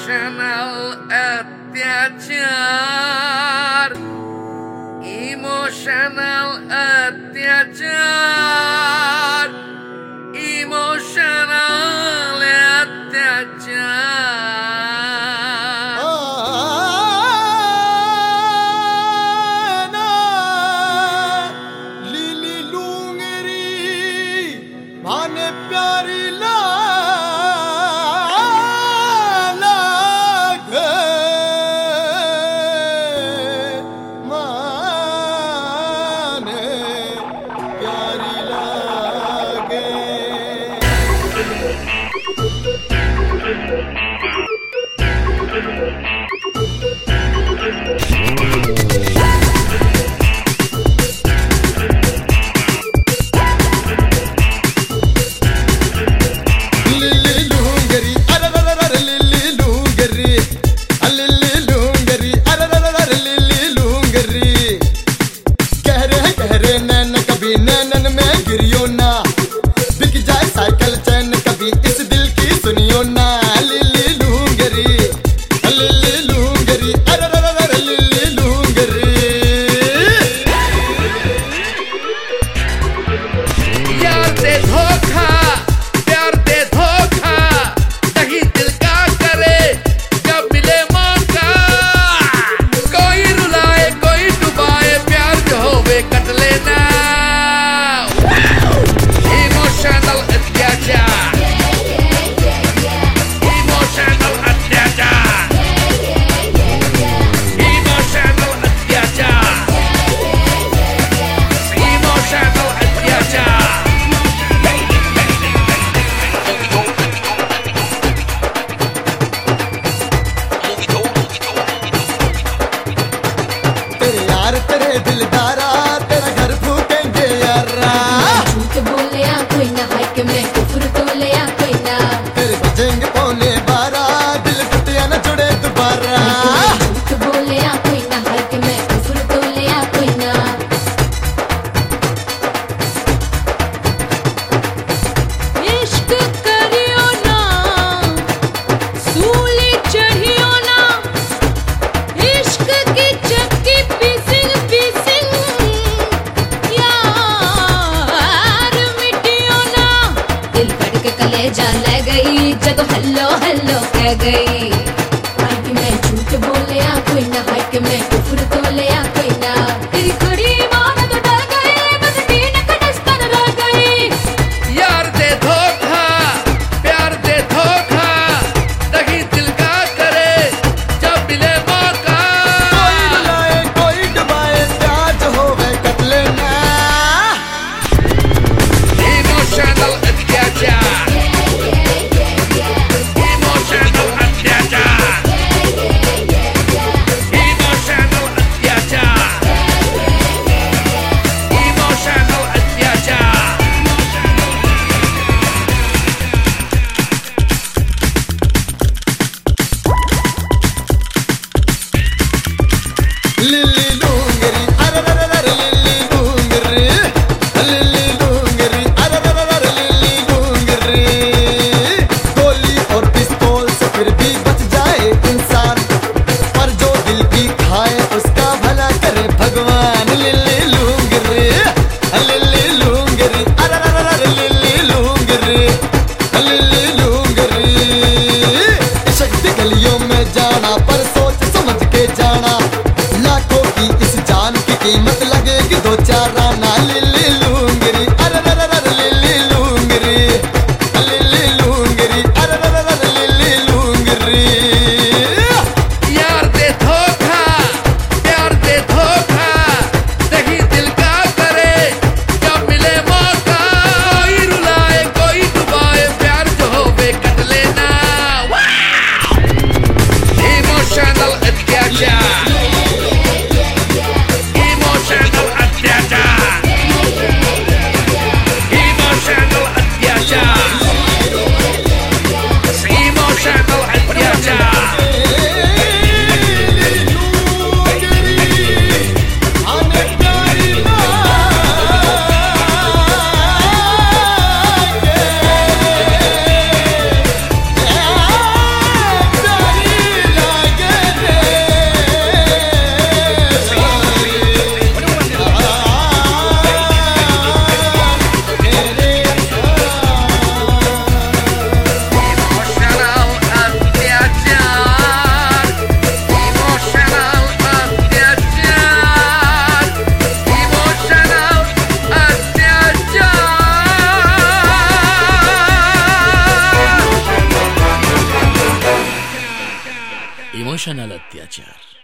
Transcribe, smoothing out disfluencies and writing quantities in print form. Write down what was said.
Emotional अत्याचार, emotional अत्याचार, emotional अत्याचार। लीली लूंगरी भाने प्यारी नैनन में गिरियो ना, बिक जाए साइकिल चैन कभी इस दिल की सुनियो ना। लिली लूंगरी, लिली लूंगरी, अरे लिली लूंगरी। यार दे धोखा, प्यार दे धोखा, नहीं दिल का करे जब मिले मौका। कोई रुलाए कोई डुबाए, प्यार जो होवे कट लेना। Emotional अत्याचार, emotional अत्याचार, emotional अत्याचार, emotional अत्याचार। तेरे यार तेरे दिलदारा, तेरा घर फूकेंगे यारा। झूठ बोले कोई ना, हाय के मैं कुफर तोले कोई ना। तेरे बजेंगे पौने 12, दिल टूटिया न जुड़े दोबारा। झूठ बोले कोई ना, हाय के मैं कुफर तोले कोई ना। इश्क करियो ना, सूली चढ़ियो ना, इश्क की चक्की पीसिंग पीसिंग यार मिटियो ना। दिल फट के कलेजा ले गई जब हेलो हेलो कह गई। हाय कि मैं झूठ बोले कोई ना, हाय कि मैं कुफर तोले कोई ना। तेरी खड़ी मान तो डर गई, बस तीन कटस्तर रह गई। यार दे धोखा, प्यार दे धोखा, नहीं दिल का करे जब मिले मौका। कोई रुलाए कोई डुबाए, प्यार जो होवे कट लेना। Emotional अत्याचार, emotional अत्याचार, emotional अत्याचार, emotional अत्याचार। लिली लूंगरी, अरे लिली लूंगरी, लिली लूंगरी, अरे लिली लूंगरी। गोली और पिस्तौल से फिर भी बच जाए इंसान, पर जो दिल की खाए उसका भला करे भगवान। लिली लूंगरी, लिली लूंगरी, अरे लिली लूंगरी, लिली लूंगरी। इश्क की गलियों में जाना, पर सोच समझ के जाना। लाखों की इस जान की कीमत लगेगी 2-4 आना। लिली लूंगरी, अरे लिली लूंगरी, लिली लूंगरी, अरे लिली लूंगरी। यार दे धोखा, प्यार दे धोखा, नहीं दिल का करे जब मिले मौका। कोई रुलाए कोई डुबाए, प्यार जो होवे कट लेना। Emotional अत्याचार, emotional अत्याचार, इमोशनल अत्याचार।